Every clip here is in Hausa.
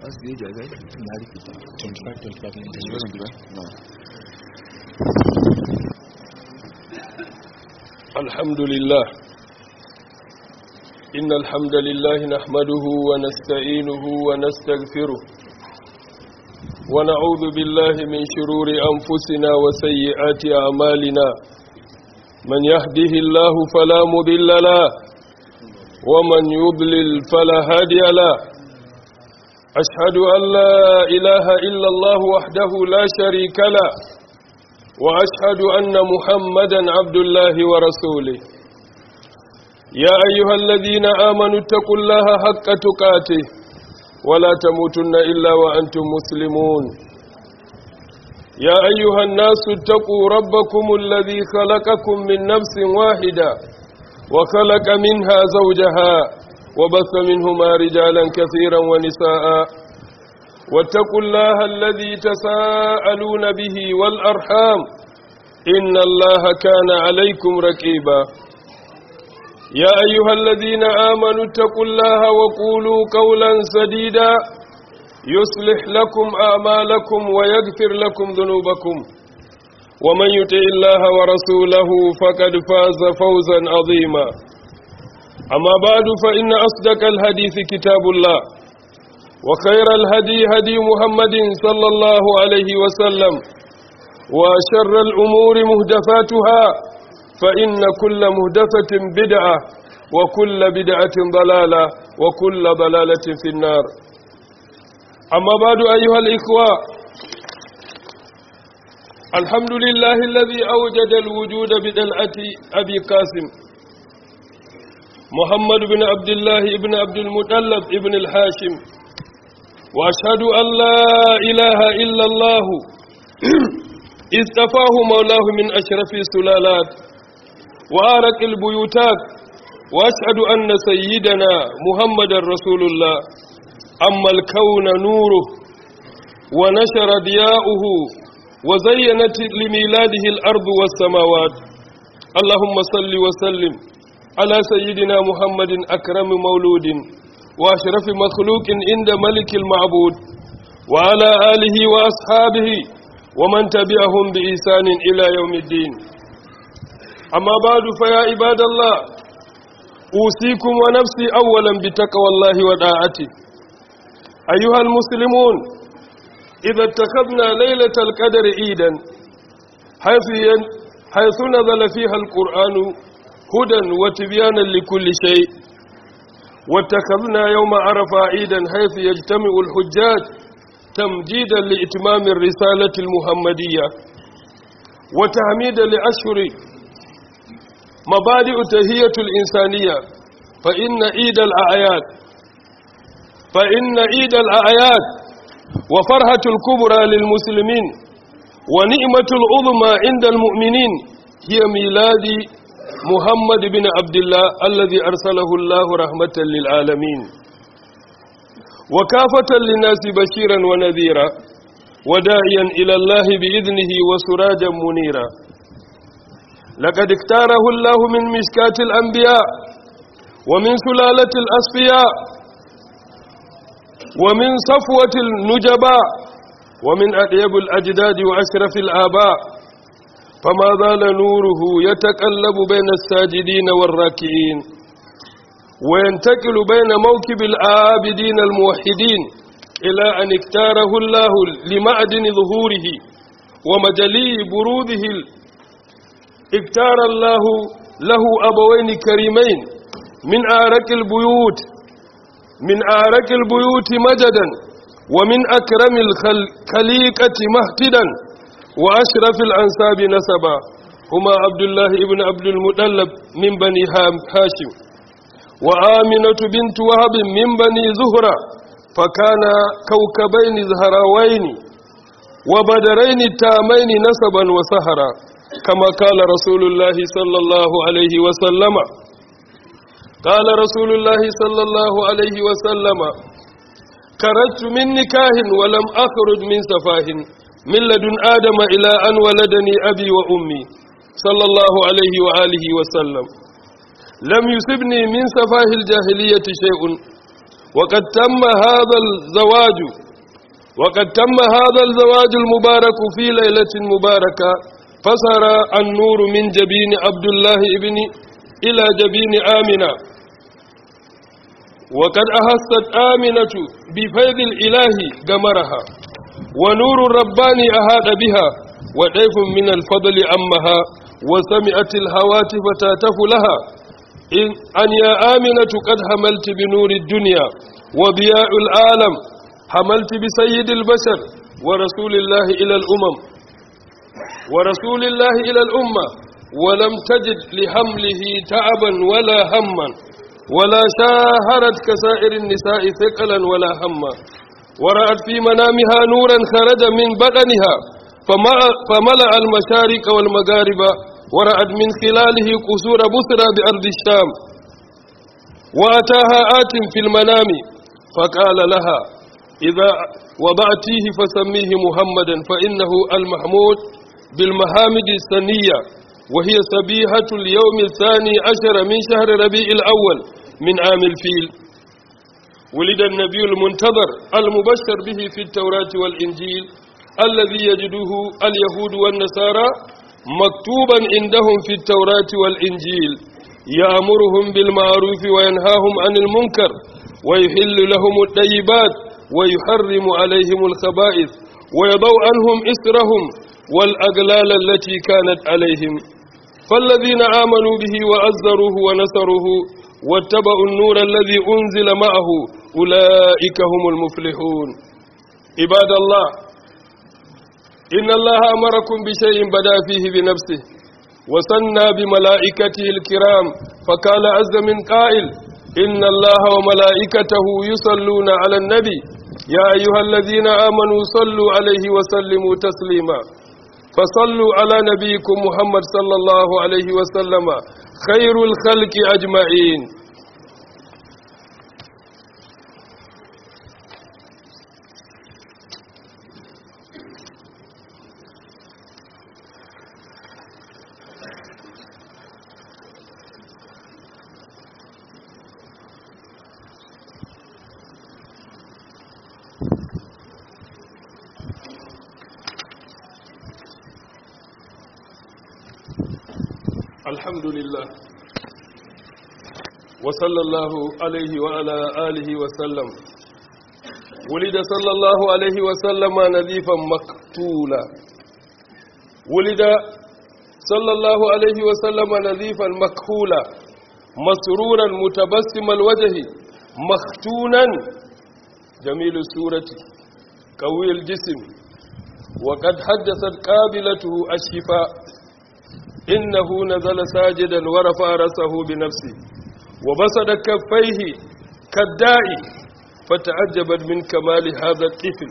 الحمد لله إن الحمد لله نحمده ونستعينه ونستغفره ونعوذ بالله من شرور أنفسنا وسيئات أعمالنا من يهده الله فلا مضل له ومن يضلل فلا هادي له أشهد أن لا إله إلا الله وحده لا شريك له وأشهد أن محمدا عبد الله ورسوله يا أيها الذين آمنوا اتقوا الله حق تقاته ولا تموتن إلا وأنتم مسلمون يا أيها الناس اتقوا ربكم الذي خلقكم من نفس واحدة وخلق منها زوجها وبث منهما رجالا كثيرا ونساء واتقوا الله الذي تساءلون به والأرحام إن الله كان عليكم رقيبا يا أيها الذين آمنوا اتقوا الله وقولوا قولا سديدا يصلح لكم أعمالكم ويغفر لكم ذنوبكم ومن يطع الله ورسوله فقد فاز فوزا عظيما أما بعد فإن أصدق الحديث كتاب الله وخير الهدي هدي محمد صلى الله عليه وسلم وشر الأمور مهدفاتها فإن كل مهدفة بدعة وكل بدعة ضلالة وكل ضلالة في النار أما بعد أيها الإخوة الحمد لله الذي أوجد الوجود بدلعة أبي قاسم محمد بن عبد الله بن عبد المطلب بن الحاشم وأشهد أن لا إله إلا الله اصطفاه مولاه من أشرف السلالات وآرق البيوتات وأشهد أن سيدنا محمد رسول الله أما الكون نوره ونشر ضياؤه وزينت لميلاده الأرض والسماوات اللهم صل وسلم على سيدنا محمد أكرم مولود وأشرف مخلوق عند ملك المعبود وعلى آله وأصحابه ومن تبعهم بإحسان إلى يوم الدين أما بعد فيا عباد الله أوصيكم ونفسي أولا بتقوى الله وطاعته أيها المسلمون إذا اتخذنا ليلة القدر عيدا حيث نزل فيها القرآن هدى وتبيانا لكل شيء واتخذنا يوم عرفة عيدا حيث يجتمع الحجاج تمجيدا لإتمام الرسالة المحمدية وتحميدا لأشهر مبادئ تهية الإنسانية فإن عيد الأعياد وفرحة الكبرى للمسلمين ونعمة العظمى عند المؤمنين هي ميلاد محمد بن عبد الله الذي أرسله الله رحمة للعالمين وكافة للناس بشيرا ونذيرا وداعيا إلى الله بإذنه وسراجا منيرا لقد اختاره الله من مشكاة الأنبياء ومن سلالة الأصفياء ومن صفوة النجباء ومن أطيب الأجداد وأشرف الآباء فما زال نوره يتقلب بين الساجدين والراكعين وينتقل بين موكب العابدين الموحدين إلى أن اختاره الله لمعدن ظهوره ومجلي بروده اختار الله له أبوين كريمين من أعرق البيوت مجدا ومن أكرم الخليقة مهتدا وأشرف الأنساب نسبا هما عبد الله بن عبد المطلب من بني هاشم وآمنة بنت وهب من بني زهرة فكان كوكبين زهراوين وبدرين تامين نسبا وسهرا كما قال رسول الله صلى الله عليه وسلم قال رسول الله صلى الله عليه وسلم خرجت من نكاح ولم أخرج من سفاه من لدن آدم إلى أن ولدني أبي وأمي صلى الله عليه وآله وسلم لم يصبني من سفاه الجاهلية شيء وقد تم هذا الزواج المبارك في ليلة مباركة، فصار النور من جبين عبد الله إلى جبين آمنة، وقد أحست آمنة بفيض الإله قمرها، ونور الرباني أهاد بها، وضيف من الفضل أمها، وسمعت الهواتف تهتف لها أن يا آمنة قد حملت بنور الدنيا وضياء العالم، حملت بسيد البشر ورسول الله إلى الأمة، ولم تجد لحمله تعبا ولا هما، ولا شاهرت كسائر النساء ثقلا ولا هما، ورأت في منامها نورا خرج من بدنها فملأ المشارق والمغارب، ورأت من خلاله قصور بصرى بأرض الشام، وأتاها آت في المنام فقال لها إذا وضعتيه فسميه محمدا، فإنه المحمود بالمحامد السنية، وهي سبيحة اليوم 12 من شهر ربيع الأول من عام الفيل. ولد النبي المنتظر المبشر به في التوراة والإنجيل، الذي يجده اليهود والنصارى مكتوبا عندهم في التوراة والإنجيل، يأمرهم بالمعروف وينهاهم عن المنكر، ويحل لهم الطيبات ويحرم عليهم الخبائث، ويضع عنهم إسرهم والأغلال التي كانت عليهم. فالذين آمنوا به وعزروه ونصروه واتبعوا النور الذي أنزل معه أولئك هم المفلحون. عباد الله، إن الله أمركم بشيء بدأ فيه بنفسه وثنى بملائكته الكرام، فقال عز من قائل: إن الله وملائكته يصلون على النبي يا أيها الذين آمنوا صلوا عليه وسلموا تسليما. فصلوا على نبيكم محمد صلى الله عليه وسلم خير الخلق أجمعين. الحمد لله وصلى الله عليه وعلى آله وسلم. ولد صلى الله عليه وسلم نظيفا مقتولا، ولد صلى الله عليه وسلم نظيفا مكحولا، مسرورا متبسم الوجه، مختونا جميل الصورة قوي الجسم، وقد حدثت قابلته الشفاء إنه نزل ساجدا ورفع رأسه بنفسه وبسط كفيه كالداعي، فتعجبت من كمال هذا الطفل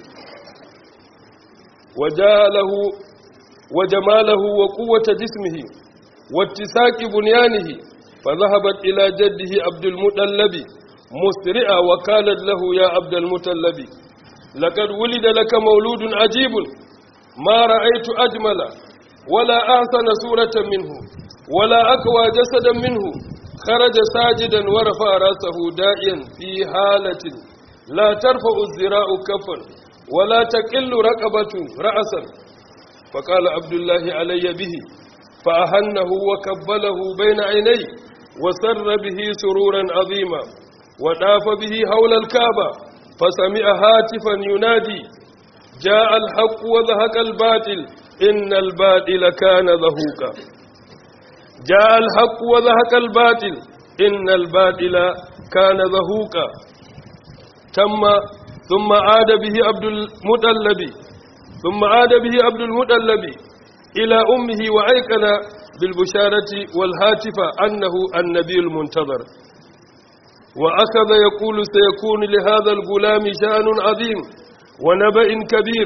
وجماله وقوة جسمه واتساق بنيانه، فذهبت إلى جده عبد المطلب مسرعا وقالت له: يا عبد المطلب، لقد ولد لك مولود عجيب، ما رأيت أجمل ولا أحسن صورة منه ولا أقوى جسدا منه، خرج ساجدا ورفع رأسه دائيا في حالة لا ترفع الذراع كفا ولا تقل رقبة رأسا. فقال عبد الله: علي به، فأهنه وكبله بين عينيه وسر به سرورا عظيما، وطاف به حول الكعبة، فسمع هاتفا ينادي: جاء الحق وزهق الباطل إن الباطل كان زهوقا. جاء الحق وزهق الباطل إن الباطل كان زهوقا. ثم عاد به عبد المطلب إلى أمه وأيقن بالبشارة والهاتف أنه النبي المنتظر، وأخذ يقول: سيكون لهذا الغلام شأن عظيم ونبأ كبير،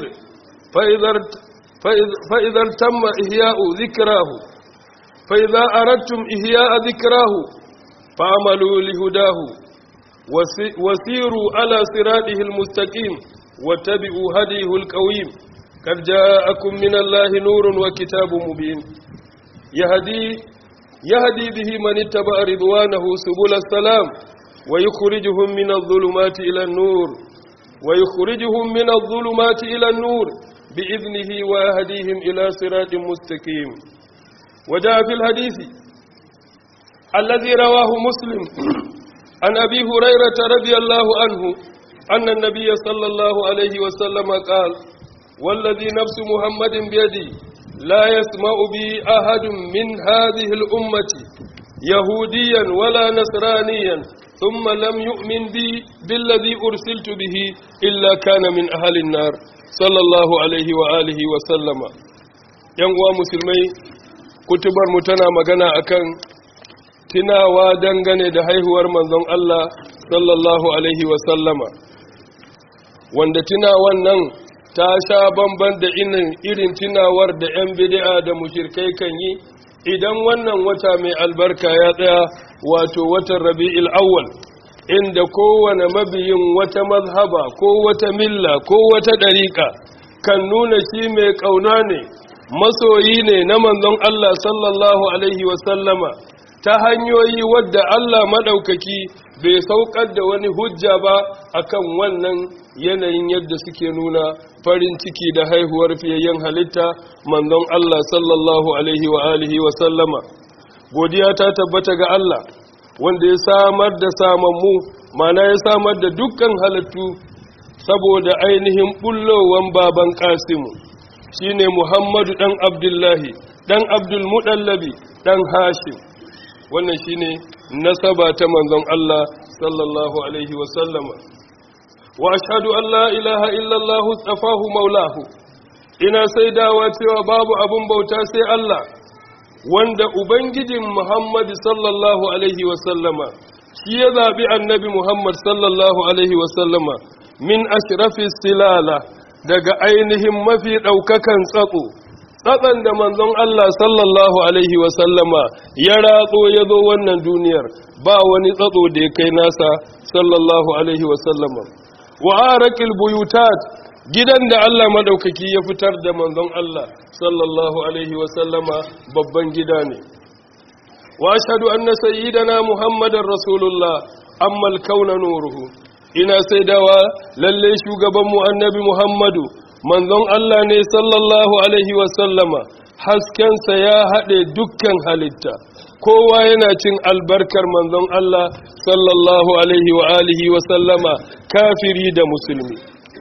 فإذا تم إحياء ذكراه، فإذا أردتم إحياء ذكراه فعملوا لهداه وسيروا على صراطه المستقيم واتبعوا هديه القويم، قد جاءكم من الله نور وكتاب مبين يهدي به من اتبع رضوانه سبل السلام، ويخرجهم من الظلمات إلى النور بإذنه ويهديهم إلى صراط مستقيم. وجاء في الحديث الذي رواه مسلم عن أبي هريرة رضي الله عنه أن النبي صلى الله عليه وسلم قال: والذي نفس محمد بيدي لا يسمع بي أحد من هذه الأمة يهوديا ولا نصرانيا ثم لم يؤمن بي بالذي أرسلت به إلا كان من أهل النار صلى الله عليه وآله وسلم. ينقوى مسلمي kutubar mu tana magana akan tunawa dangane da haihuwar manzon Allah sallallahu alaihi wa sallama, wanda tunawan nan ta sha bamban da irin tunawar da 'yan bid'a da mushrikai kan yi idan wannan wata mai albarka ya tsaya, wato watan Rabi'ul Awwal, inda kowane mabiyin wata mazhaba ko wata milla ko wata dariƙa kan nuna shi mai kauna ne, masoyi ne na manzon Allah sallallahu alaihi wasallama, ta hanyoyi wadda Allah madaukaki bai saukar da wani hujja ba akan wannan yanayin yadda suke nuna farin ciki da haihuwar fiyayyen halitta manzon Allah sallallahu alaihi wa alihi wasallama. Godiya ta tabbata ga Allah wanda ya samar da samammu, mana ya samar da dukkan halittu saboda ainihin bullowan baban Kasimu, shine Muhammadu dan Abdullahi dan Abdul Mudallabi dan Hashim. Wannan shine nasaba ta manzon Allah sallallahu alaihi wa sallama. Wa ashhadu an la ilaha illa Allah tsafahu maulahu, ina saidawa cewa babu abun bauta sai Allah, wanda ubangijin Muhammad sallallahu alaihi wa sallama shi ya zabi annabi Muhammad sallallahu alaihi wa sallama min ashrafis silala, daga ainihin mafi ɗaukakan tsatson da manzon Allah sallallahu alaihi wasallama ya ratso ya zo wannan duniyar, ba wani tsatso da ya kai nasa sallallahu alaihi wasallama. Wa arakil buyutat, gidan da Allah madaukaki ya fitar da manzon Allah sallallahu alaihi wasallama babban gida ne. Wa ashhadu anna sayyidana Muhammadar Rasulullah amma al-kauna nuruhu, ina saidawa lalle shugabanmu annabi Muhammadu manzon Allah ne sallallahu alaihi wasallama, haskensa ya haɗe dukkan halitta, kowa yana cin albarkar manzon Allah sallallahu alaihi wa alihi wasallama, kafiri da musulmi.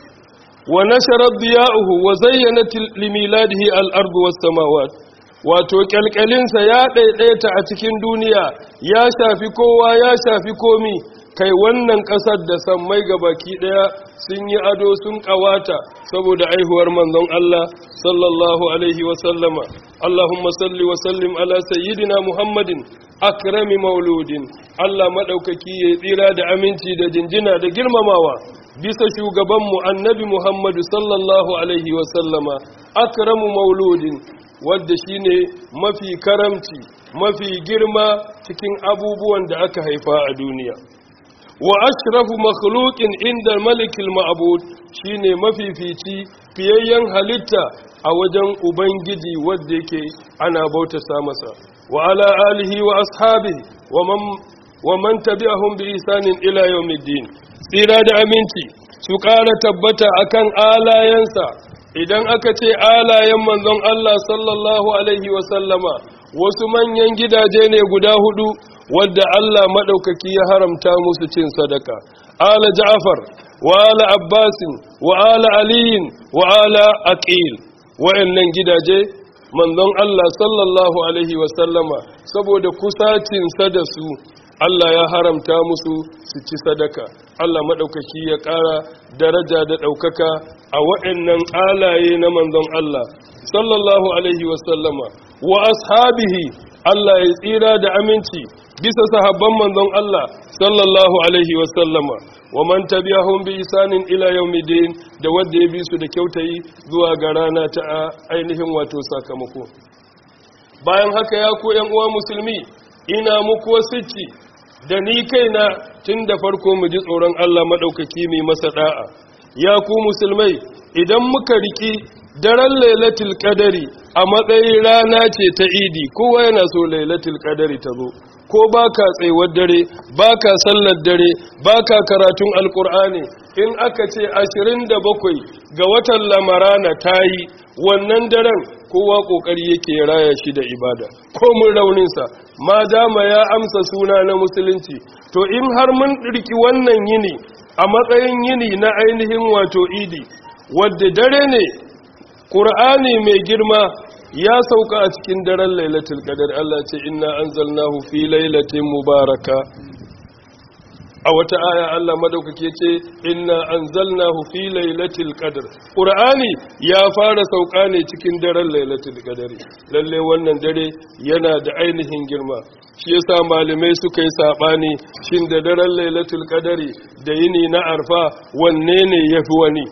Wa nashara diya'uhu wa zayyanat limiladihi al-ardu was-samawat, wato kyalkyalinsa ya ɗaiɗaita a cikin duniya, ya shafi kowa, ya shafi komi, kai wannan ƙasar da sammai gabaki ɗaya sun yi ado sun ƙawata saboda aihuwar manzon Allah sallallahu alaihi wasallama. Allahumma salli wa sallim ala sayyidina Muhammadin akrami mauludin, Allah maɗaukaki ya tsira da aminci da jinjina da girmamawa bisa shugabanmu annabi Muhammadu sallallahu alaihi wasallama, akramu mauludin, wadda shine mafi karamci mafi girma cikin abubuwan da aka haifa a duniya. Wa ashrafu makhluqin inda malikil ma'bud, shine mafifici fiyayyen halitta a wajen ubangiji wanda yake ana bautata masa. Wa ala alihi wa ashabihi wa man tabi'ahum bi ihsanin ila yawmiddin, tsira da aminci su ƙara tabbata akan alayensa. Idan aka ce alayen manzon Allah sallallahu alaihi wa sallama, wasu manyan gidaje ne guda hudu wadda Allah maɗaukaki ya haramta musu cin sadaka: ala Ja'far wa ala Abbasin wa ala Aliyin wa ala Aqil. Wa'annan gidaje manzon Allah sallallahu alaihi wasallama saboda kusacinsa da su Allah ya haramta musu su ci sadaka. Allah maɗaukaki ya ƙara daraja da ɗaukaka a wa'annan alaye na manzon Allah sallallahu alaihi wasallama. Wa ashabihi, Allah ya tsira da aminci bisa sahabban manzon Allah sallallahu alaihi wasallama. Wa man tabi'ahum bi isanin ila yawmiddin, da wanda ya bi su da kyautayi zuwa ga rana ta ainihin wato sakamako. Bayan haka ya ku ƴan uwa musulmi, ina muku wasici da ni kaina tun da farko mu ji tsoron Allah madaukaki mai masa da'a. Ya ku musulmai, idan muka riki daren lailatul qadari a matsayin rana ce ta idi, kowa yana so lailatul qadari ta zo, ko baka tsayuwar dare baka sallar dare baka karatun alkur'ani in aka ce 27 ga watan lamarana tayi wannan daren kowa kokari yake raya shi da ibada ko mun rauninsa ma dama ya amsa suna na musulunci to in har mun dirki wannan yini a matsayin yini na ainihin wato idi wadda dare ne qur'ani mai girma ya sauka a cikin daren lailatul qadar Allah ce inna anzalnahu fi lailatin mubaraka a wata aya Allah madaukake ce inna anzalnahu fi lailatul qadr qur'ani ya fara sauka ne cikin daren lailatul qadr lalle wannan dare yana da ainihin girma shi yasa malamai suka yi sabani shin da daren lailatul qadr da yini na arfa wanne ne yafi wani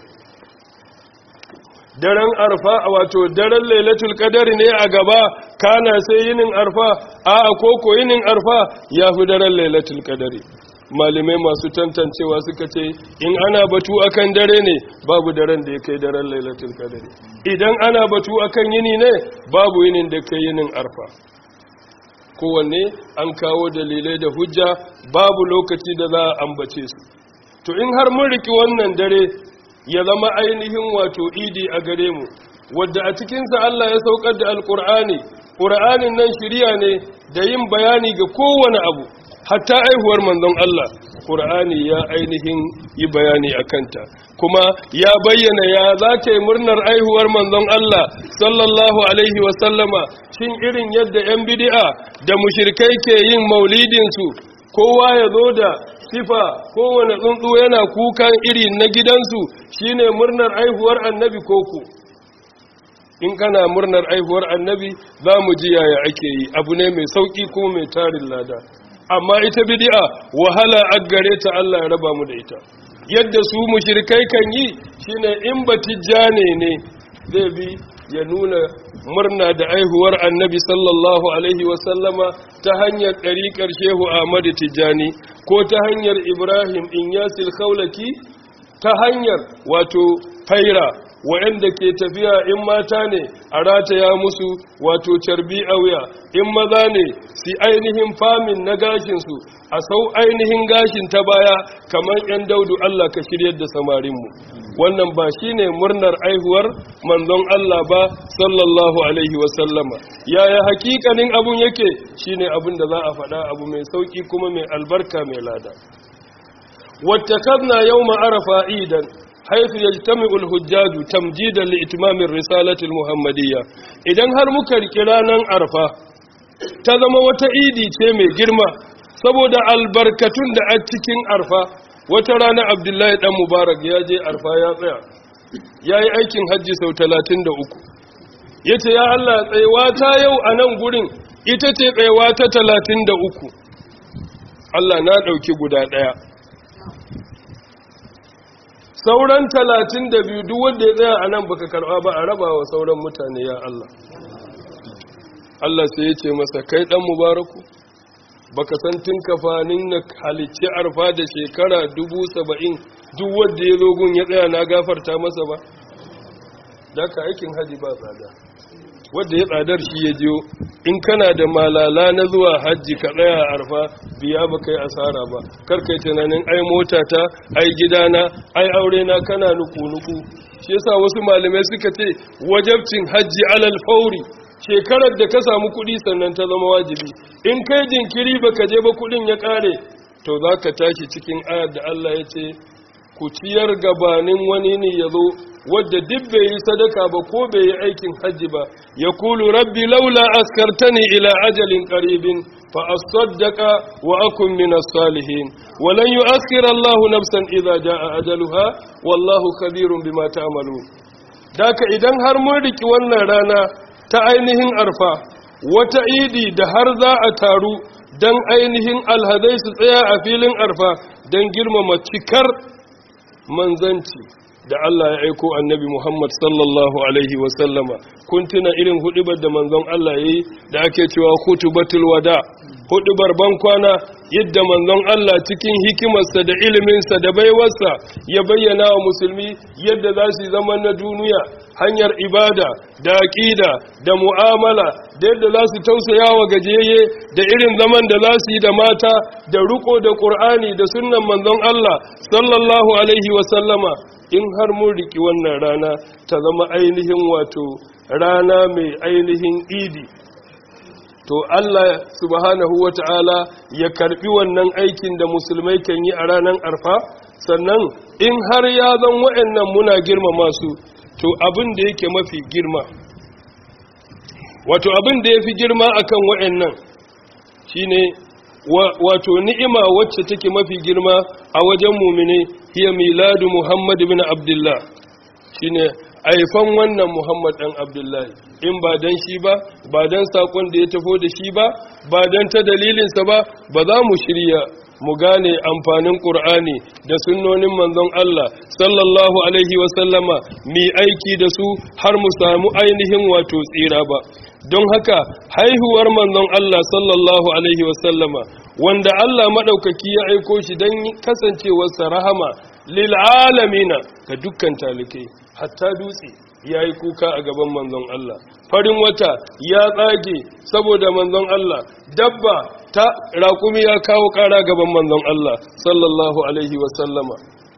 daren arfa wato daren lailatul qadr ne a gaba kana sai yinin arfa a koko yinin arfa yafi daren lailatul qadr malamai masu tantancewa suka ce in ana batu akan dare ne babu daren da ya kai daren lailatul qadr idan ana batu akan yini ne babu yinin da kai yinin arfa kowanne an kawo dalilai da hujja babu lokaci da za a ambace su to in har mun riki wannan dare ya zama ainihin wato idi a gare mu wadda a cikinsa Allah ya saukar da alkur'ani ƙur'anin nan shiriya ne da yin bayani ga kowane abu hatta aihuwar manzon Allah ƙur'ani ya ainihin yi bayani a kanta kuma ya bayyana ya za ka yi murnar aihuwar manzon Allah sallallahu alaihi wasallama shin irin yadda 'yan bidi'a da mushrikai ke yin maulidinsu kowa ya zo da sifa kowane tsuntsu yana kukan iri na gidansu shine murnar aihuwar annabi koko in kana murnar aihuwar annabi za mu ji yaya ake yi abu ne mai sauki kuma mai tarin lada amma ita bid'a wahala aggare ta Allah ya raba mu da ita yadda su mushrikai kan yi shine in batijjane ne zai bi ya nuna murna da aihuwar annabi sallallahu alaihi wasallama ta hanyar ɗariƙar shehu Ahmadu Tijjani ko ta hanyar Ibrahim Inyasil Khawlaki ta hanyar wato faira waɗanda ke tafiya in mata ne a rataya musu wato carbi a wuya in maza ne si ainihin famin na gashinsu a sau ainihin gashin ta baya kamar 'yan daudu Allah ka shiryar da samarinmu wannan ba shi ne murnar aihuwar manzon Allah ba sallallahu alaihi wasallama yaya hakikanin abun yake shi ne abin da za a faɗa abu mai sauƙi kuma mai albarka mai lada wattakadna yawma arafa idan haifu yajtami'u al-hujjaju tamjidan li itmamir risalati al-muhammadiyya idan har muka riki ranan arfa ta zama wata idi ce mai girma saboda albarkatun da a cikin arfa wata rana Abdullahi dan Mubarak ya je arfa ya tsaya yayi aikin hajji sau 33 yace ya Allah tsayewa ta yau a nan gurin ita ce tsayewa ta 33 Allah na dauki guda daya sauran 32 duk wanda ya tsaya a nan baka karba ba a raba wa sauran mutane ya Allah Allah sai ya ce masa kai dan Mubaraku baka san tun kafanin na halicci arfa da shekara 70 duk wanda ya zo gun ya tsaya na gafarta masa ba da ka aikin haji ba tsada wanda ya tsadar shi ya jiyo in kana da malala na zuwa hajji ka tsaya a arfa biya ba kai asara ba karkai tunanin ai motata ai gidana ai aure na kana nuku-nuku shi yasa wasu malamai suka ce wajabcin hajji alal fauri shekarar da ka samu kuɗi sannan ta zama wajibi in kai jinkiri baka je ba kuɗin ya ƙare to za ka tashi cikin ayar da Allah ya ce ku ciyar gabanin wani ne ya zo wadda duk bai yi sadaka ba ko bai yi aikin hajji ba ya kulu rabbi laula askartani ila ajalin qaribin fa asaddaqa wa akun min as-salihin wa lan yu'akhkhir Allahu nafsan idza jaa ajaluha wallahu khabirun bima ta'malun daka idan har mun riki wannan rana ta ainihin arfa wata idi da har za a taru dan ainihin alhadai su tsaya a filin arfa dan girmama cikar manzanci da Allah ya aiko annabi Muhammad sallallahu alaihi wasallama kun tuna irin hudubar da manzon Allah yayi da ake cewa khutbatul wada hudubar bankwana yadda manzon Allah cikin hikimarsa da iliminsa da baiwarsa ya bayyana wa musulmi yadda za su zama na duniya hanyar ibada da aqida da mu'amala da yadda za su tausaya wa gajeye da irin zaman da za su yi da mata da riko da Qur'ani da sunnan manzon Allah sallallahu alaihi wa sallama in har mun riki wannan rana ta zama ainihin wato rana mai ainihin idi to Allah subhanahu wata'ala ya karbi wannan aikin da musulmai kan yi a ranar arfa sannan in har ya zan wa'annan muna girmama su to abin da yake mafi girma wato abin da yafi girma akan wa'annan shine wato ni'ima wacce take mafi girma a wajen mu'mine hiya miladu Muhammad ibn Abdullah shine aifan wannan Muhammad dan Abdullahi in ba dan shi ba ba dan sakon da ya tafo da shi ba ba dan ta dalilinsa ba ba za mu shirya mu gane amfanin Qur'ani da sunnonin manzon Allah sallallahu alaihi wa sallama mi aiki da su har mu samu ainihin wato tsira ba don haka haihuwar manzon Allah sallallahu alaihi wa sallama wanda Allah madaukaki ya aiko shi dan kasancewarsa rahama lil alamina ga dukkan talikai hatta dutse ya yi kuka a gaban manzon Allah farin wata ya tsage saboda manzon Allah dabba ta raƙumi ya kawo ƙara gaban manzon Allah sallallahu alaihi wasallama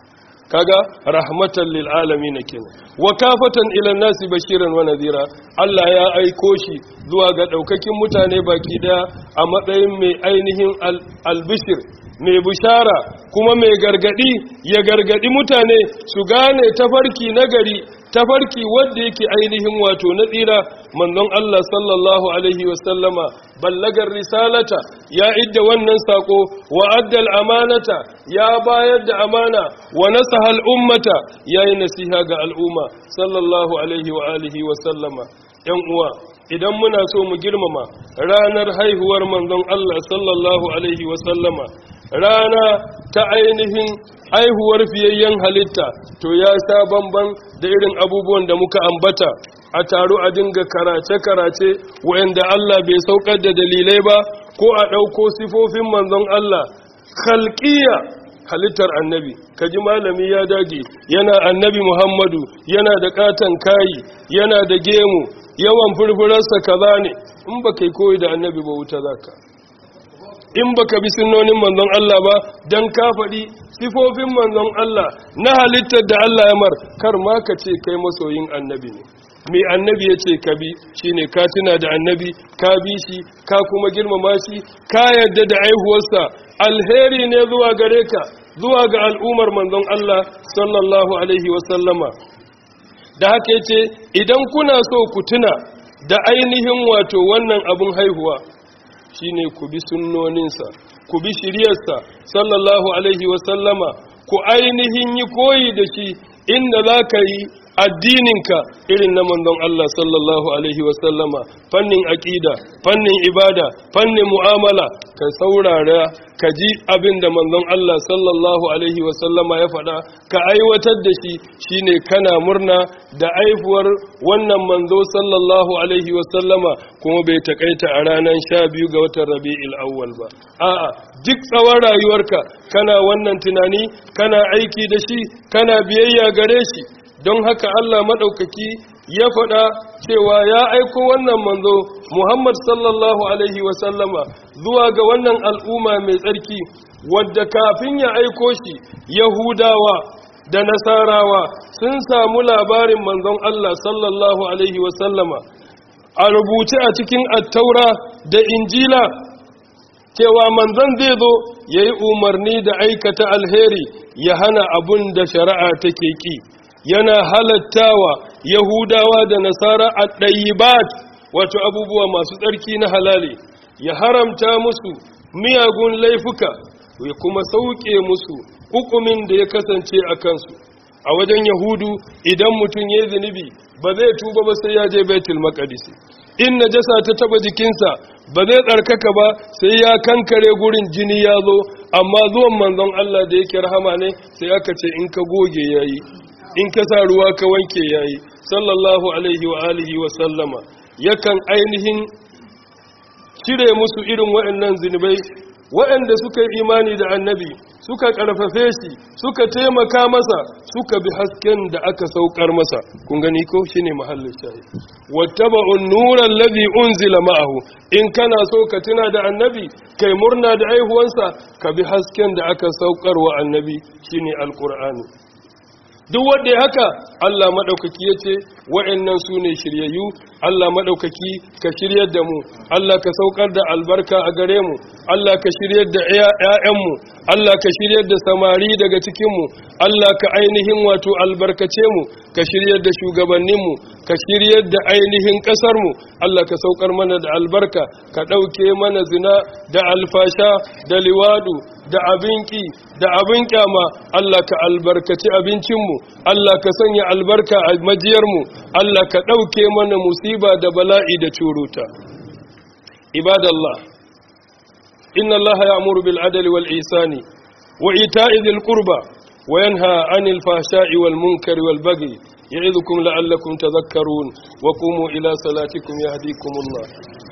kaga rahmatan lil alamin kenan wa kafatan ila nasi bashiran wa nadhira Allah ya aiko shi zuwa ga daukakin mutane baki daya a matsayin mai ainihin albishir mai bishara kuma mai gargadi ya gargadi mutane su gane tafarki nagari tafarki wanda yake ainihin wato na tsira manzon Allah sallallahu alaihi wasallama ballagar risalata ya idda wannan sako wa addal amanata ya bayar da amana wa nasaha al'ummata yayi nasiha ga al'umma sallallahu alaihi wa alihi wasallama yan uwa idan muna so mu girmama ranar haihuwar manzon Allah sallallahu alaihi wasallama rana ta ainihin haihuwar fiyayyen halitta to ya sha bamban da irin abubuwan da muka ambata a taro a dinga karace-karace wa'anda Allah bai saukar da dalilai ba ko a ɗauko sifofin manzon Allah khalqiyya halittar annabi kaji malami ya dage yana annabi Muhammadu yana da katan kayi yana da gemu yawan furfurarsa kaza ne in ba kai koyi da annabi ba wuta zaka in baka bi sunnonin manzon Allah ba dan ka faɗi sifofin manzon Allah na halittar da Allah ya mar kar ma ka ce kai masoyin annabi ne me annabi ya ce ka bi shine ka tuna da annabi ka bi shi ka kuma girmama shi ka yarda da aihuwarsa alheri ne zuwa gare ka zuwa ga al'ummar manzon Allah sallallahu alaihi wasallama da haka yace idan kuna so ku tuna da ainihin wato wannan abun haihuwa shine ku bi sunnoninsa ku bi shiriyarsa sallallahu alaihi wasallama ku ainihin yi koyi da shi inda za ka yi addininka irin na manzon Allah sallallahu alaihi wasallama fannin aqida fannin ibada fannin mu'amala ka saurara ka ji abin da manzon Allah sallallahu alaihi wasallama ya faɗa ka aiwatar da shi shine kana murna da aifuwar wannan manzo sallallahu alaihi wasallama kuma bai takaita a ranar 12 ga watan Rabiul Awwal ba a'a duk tsawon rayuwarka kana wannan tunani kana aiki da shi kana biyayya gare shi don haka Allah maɗaukaki ya faɗa cewa ya aiko wannan manzo Muhammad sallallahu alaihi wasallama zuwa ga wannan al'umma mai tsarki wadda kafin ya aiko shi Yahudawa da Nasarawa sun samu labarin manzon Allah sallallahu alaihi wasallama a rubuce a cikin attaura da injila cewa manzon zai zo ya yi umarni da aikata alheri ya hana abun da shari'a take ki yana halattawa Yahudawa da Nasara at-tayyibat wato abubuwa masu tsarki na halali ya haramta musu miyagun laifuka ya kuma sauke musu hukumin da ya kasance a kansu a wajen Yahudu idan mutum ya zunubi ba zai tuba ba sai ya je Baitul Maqdis in najasa ta taba jikinsa ba zai tsarkaka ba sai ya kankare gurin jini ya zo amma zuwan manzon Allah da yake rahama ne sai aka ce in ka goge yayi in ka sa ruwa ka wanke yayi sallallahu alaihi wa alihi wa sallama yakan ainihin cire musu irin waɗannan zinubai waɗanda suka yi imani da annabi suka ƙarfafe shi suka taimaka masa suka bi hasken da aka saukar masa kun gani ko shine mahallin shahid wattaba'un nuran ladhi unzila ma'ahu in kana so ka tuna da annabi kai murna da aihuwansa ka bi hasken da aka saukar wa annabi shine alqur'ani duk wanda ya haka Allah madaukaki yace wa'annan sune shiryayyu Allah madaukaki ka shiryar da mu Allah ka saukar da albarka a gare mu Allah ka shiryar da ƴaƴanmu Allah ka shiryar da samari daga cikin mu Allah ka ainihin wato albarkace mu ka shiryar da shugabannin mu ka shiryar da ainihin kasar mu Allah ka saukar mana da albarka ka dauke mana zina da alfasha da liwadu da abinki da abin kyama Allah ka albarkaci abincinmu Allah ka sanya albarka a majiyarmu Allah ka ɗauke mana musiba da bala'i da curuta ibadallah inna Allah ya'muru bil adli wal ihsani wa ita'i dhil qurba wa yanha 'anil fahsha'i wal munkari wal baghi ya'idukum la'allakum tadhakkarun wa qumu ila salatikum yahdikumullah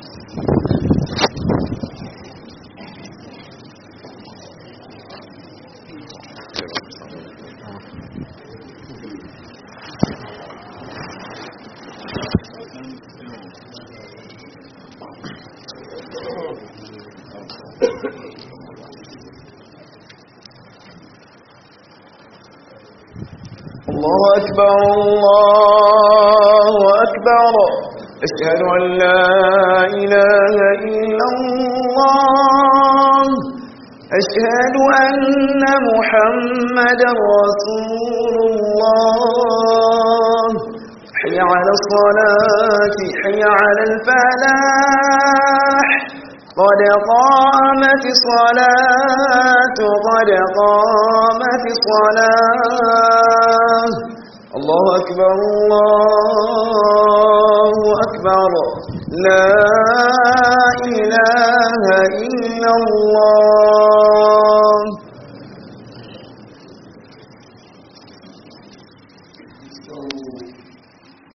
الله أكبر الله أكبر أشهد أن لا إله إلا الله أشهد أن محمدا رسول الله حي على الصلاة حي على الفلاح قد قامت الصلاة قد قامت الصلاة الله أكبر الله أكبر لا إله إلا الله